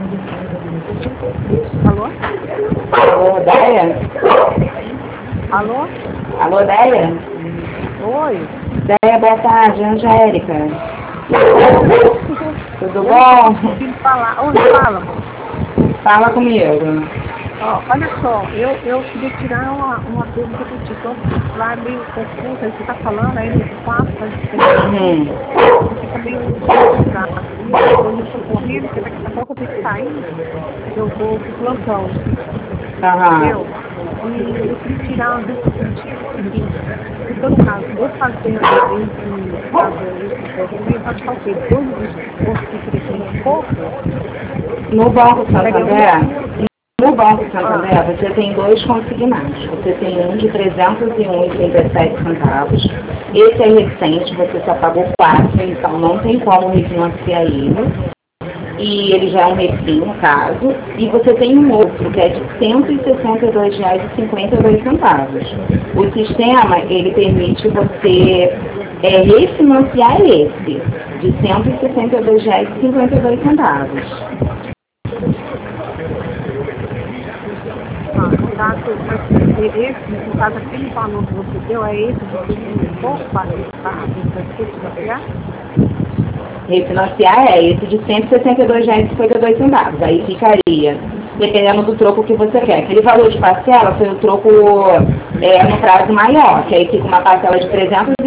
Alô? Alô, Déia? Alô? Alô, Déia? Oi? Déia, boa tarde, Angélica. Tudo bom? Preciso falar. Oi, fala, amor. Fala comigo. Ó, olha só, eu queria tirar uma dúvida do ti. Então, lá meio confuso, aí você tá falando, aí no espaço, aí fica meio complicado. E hoje eu tô correndo, porque daqui a pouco eu tenho que sair, eu vou pro plantão, entendeu? Aham. E eu queria tirar uma dúvida contigo, o seguinte, então, no caso, eu fazendo esse documento, pode fazer o quê? 2 de pouco? No Banco Seria Santander, no Banco Santander, você tem dois consignados. Você tem um de 301,37 centavos. Esse é recente, você só pagou 4, então não tem como refinanciar ele. E ele já é um refim, no caso. E você tem um outro, que é de R$ 162,52. O sistema, ele permite você refinanciar esse, de R$ 162,52. No caso, mas no caso, aquele valor que você deu é esse de 2 e pouco para refinanciar? Refinanciar é esse de R$ 162,52. Aí ficaria, dependendo do troco que você quer. Aquele valor de parcela foi o troco no prazo maior, que aí fica uma parcela de R$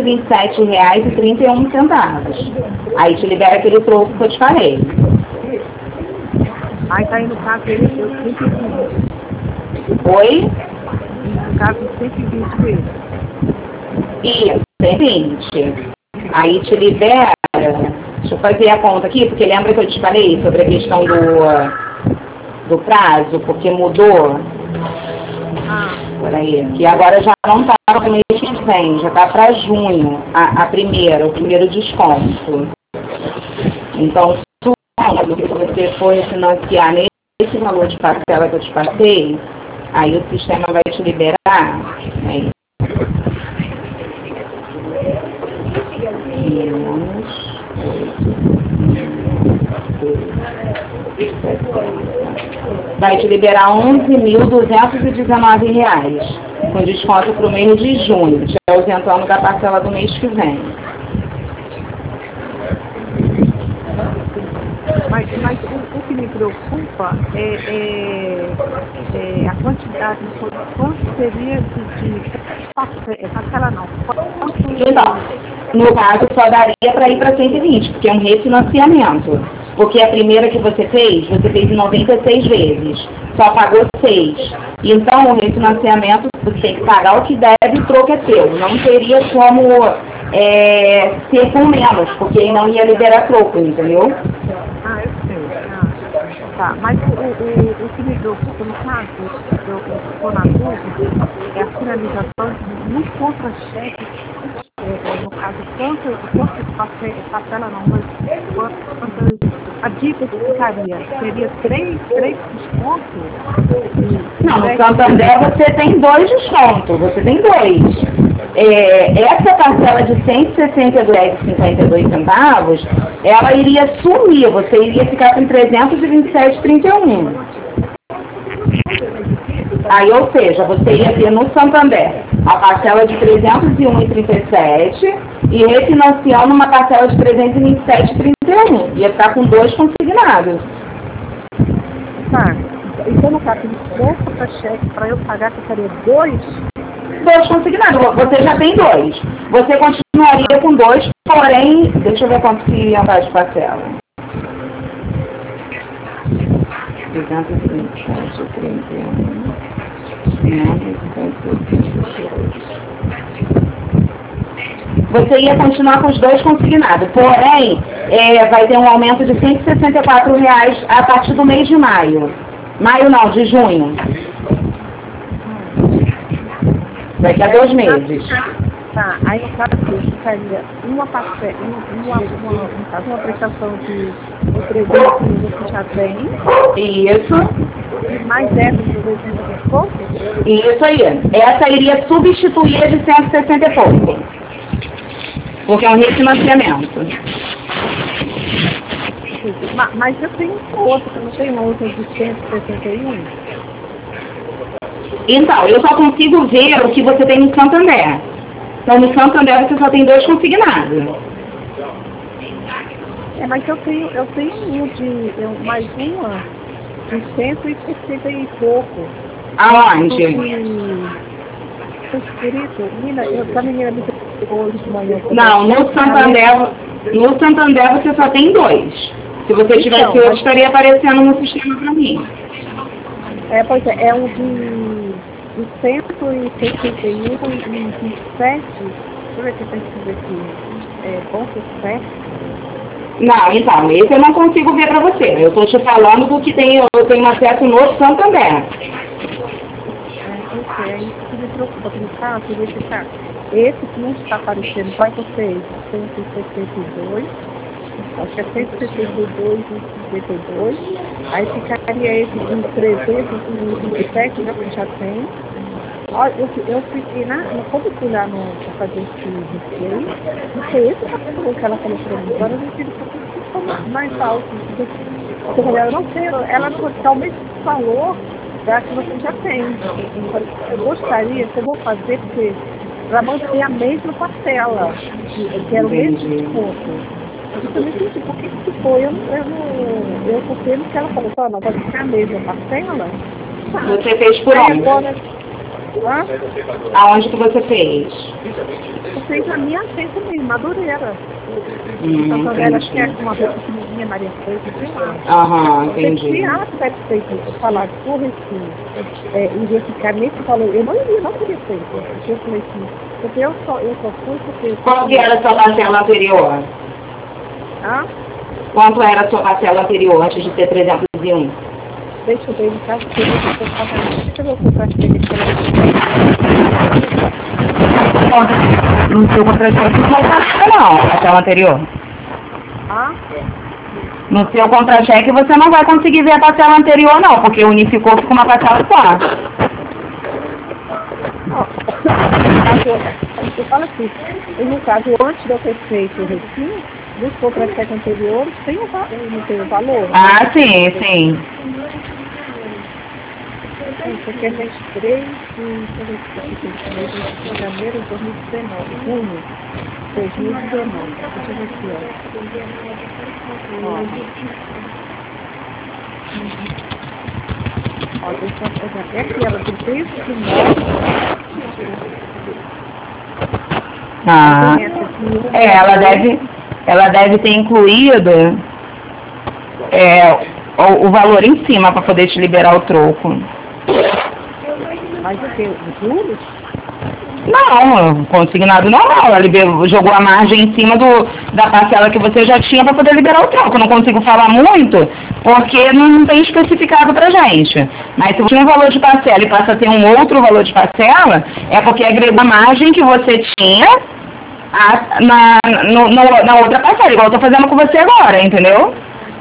327,31. Aí te libera aquele troco que eu te falei. Aí tá aí no caso, ele deu 120. Oi? No caso, 120 vezes. Isso, 120. Aí te libera. Deixa eu fazer a conta aqui, porque lembra que eu te falei sobre a questão do prazo, porque mudou? Peraí, que agora já não está no mês que vem, já está para junho, o primeiro desconto. Então, se você for refinanciar nesse valor de parcela que eu te passei, aí o sistema vai te liberar. Aí, vai te liberar R$ 11.219, com desconto para o mês de junho, te ausentando da parcela do mês que vem. Mas o que me preocupa é a quantidade, quanto seria de parcela não. Então, no caso, só daria para ir para 120, porque é um refinanciamento. Porque a primeira que você fez em 96 vezes, só pagou 6. Então, o refinanciamento, você tem que pagar o que deve, o troco é teu. Não teria como ser com menos, porque aí não ia liberar troco, entendeu? Eu sei. Tá, mas o que me preocupa, no caso, eu estou na dúvida, é a finalização no contra-cheque, no caso, quanto parcela não, mas a dívida que ficaria, seria 3 descontos? Não, no Santander você tem 2 descontos, você tem 2. Essa parcela de R$ 162,52, ela iria sumir, você iria ficar com 327,31. Aí, ou seja, você ia ter no Santander a parcela de 301,37 e refinanciando uma parcela de 327,31. Ia ficar com 2 consignados. Tá. Então, no caso, contra cheque para eu pagar, que seria 2? 2 consignados. Você já tem 2. Você continuaria com 2, porém, deixa eu ver quanto que ia andar de parcela. 327,31. Você ia continuar com os 2 consignados, porém, vai ter um aumento de R$ 164,00 a partir do mês de maio. Maio não, de junho. Daqui a 2 meses. Tá, aí no caso ficaria uma parcela, uma prestação de 300 mil que já tem. Isso. E mais essa de 200 e pouco? Isso aí. Essa iria substituir a de 160 e pouco. Porque é um refinanciamento. Mas eu tenho outra, não tenho outra de 161? Então, eu só consigo ver o que você tem no Santander. Então, no Santander você só tem 2 consignados. Mas eu tenho mais uma de 160 e pouco. Aonde? Escrito, a menina me pegou hoje de manhã. Não, no Santander você só tem 2. Se você tivesse outro, estaria aparecendo no sistema para mim. Pois é um de 161 e 27. Deixa eu ver se eu tenho que ver aqui. Ponto 7. Não, então, esse eu não consigo ver para você. Eu estou te falando do que eu tenho acesso no Santander. É isso que me preocupa, porque verificar. Esse que não está aparecendo, vai vocês, 162, acho que é 162 e 52, aí ficaria esse de 327, né, que já tem. Olha, eu fiquei quando fui lá para fazer esse recheio, não foi esse que ela falou para mim, agora eu não tive mais alto. Eu não sei, ela não talvez falou que você já tem. Eu gostaria, que eu vou fazer, porque para manter a mesma parcela, que era o mesmo desconto. Eu também entendi por que foi. Eu confio no que ela falou, não vai ficar a mesma parcela. Você fez por onde? Aonde que você fez? Eu fiz a minha agência mesmo, Madureira. Então, ela que é uma pequenininha, Maria Feita, sei lá. Entendi. Se ela tivesse feito falar por Recife, iria ficar nesse valor, eu não teria feito. Porque eu falei assim, porque eu só fui porque... Qual que era a sua parcela anterior? Quanto era a sua parcela anterior, antes de ter 301? Deixa eu ver, no caso que eu vou falar. Deixa eu ver o contrato dele. No seu contra-cheque não, a parcela anterior. No seu contra-cheque você não vai conseguir ver a parcela anterior não, porque unificou com uma parcela só. Eu falo assim, no caso, antes de eu ter feito o retiro, nos contra-cheques anteriores, não tem o valor? Sim. Porque é 23 de janeiro de 2019, junho de 2019. Deixa eu ver aqui, ó. É aquela de 39. Ela deve ter incluído o valor em cima para poder te liberar o troco. Mas o que? Os juros? Não, consignado normal. Ela jogou a margem em cima da parcela que você já tinha para poder liberar o troco. Não consigo falar muito, porque não tem especificado pra gente. Mas se você tinha um valor de parcela e passa a ter um outro valor de parcela, é porque agregou a margem que você tinha na outra parcela, igual eu tô fazendo com você agora, entendeu?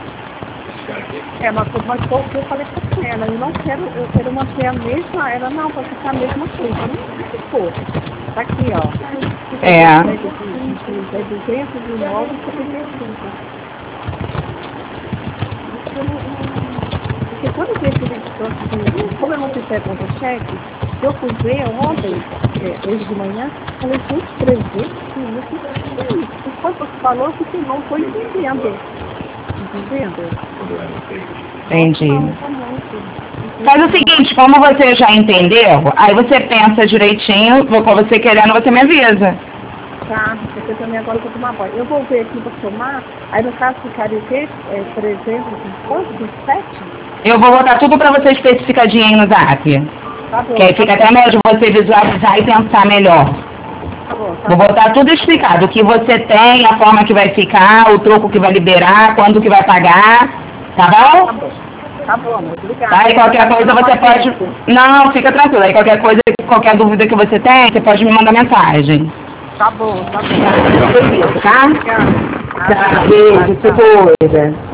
Mas eu falei pra ela, eu quero manter a mesma, ela não, vai ficar a mesma coisa, não ficou. Tá aqui, ó. É 209,75. Porque quando eu vi aquele negócio, como eu não fiz contra-cheque, eu fui ver ontem, hoje de manhã, falei, gente, 300, e quando você falou, que não foi entendendo. Entendi. Faz o seguinte, como você já entendeu, aí você pensa direitinho, quando você querendo, você me avisa. Tá, porque também agora eu vou tomar banho. Eu vou ver aqui, vou somar, aí no caso ficaria o quê? 327? Eu vou botar tudo pra você especificadinho aí no zap. Tá bom. Que aí fica até melhor de você visualizar e pensar melhor. Vou botar tudo explicado, o que você tem, a forma que vai ficar, o troco que vai liberar, quando que vai pagar, tá bom? Tá bom, obrigada. Aí qualquer coisa você pode... Não, fica tranquilo, aí qualquer coisa, qualquer dúvida que você tem, você pode me mandar mensagem. Tá bom. Tá? Tá, beijo, se cuida.